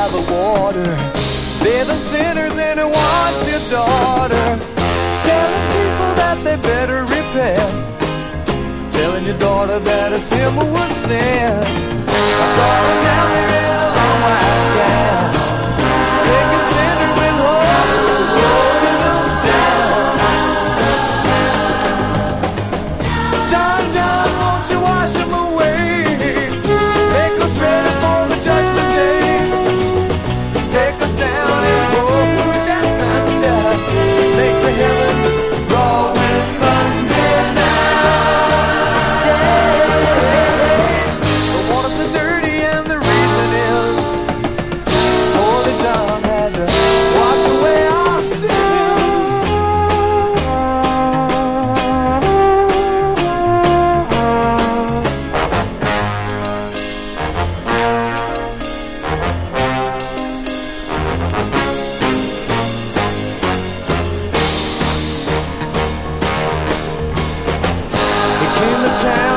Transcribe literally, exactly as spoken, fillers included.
by the water. They're the sinners and he wants your daughter. Telling people that they better repent. Telling your daughter that a sin was sin. I saw them down there in a long white gown, taking sinners and holding them down. John, John, won't you wash them away? Make us ready for the judgment day. Take us down and over down under. Make the heavens roar with thunder now. Yeah. The water's so dirty and the reason is Holy John had to wash away our sins. He came to town